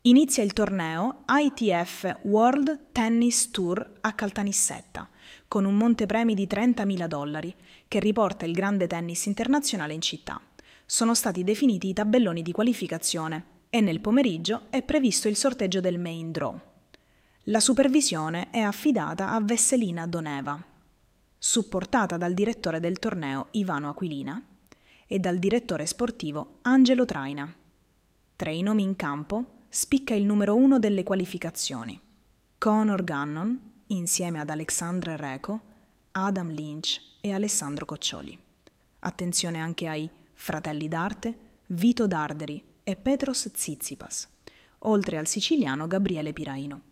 Inizia il torneo ITF World Tennis Tour a Caltanissetta, con un montepremi di $30.000 che riporta il grande tennis internazionale in città. Sono stati definiti i tabelloni di qualificazione e nel pomeriggio è previsto il sorteggio del main draw. La supervisione è affidata a Vesselina Doneva, supportata dal direttore del torneo Ivano Aquilina e dal direttore sportivo Angelo Traina. Tra i nomi in campo spicca il numero 1 delle qualificazioni, Conor Gannon, insieme ad Alexandre Reco, Adam Lynch e Alessandro Coccioli. Attenzione anche ai fratelli d'arte Vito Darderi e Petros Tsitsipas, oltre al siciliano Gabriele Piraino.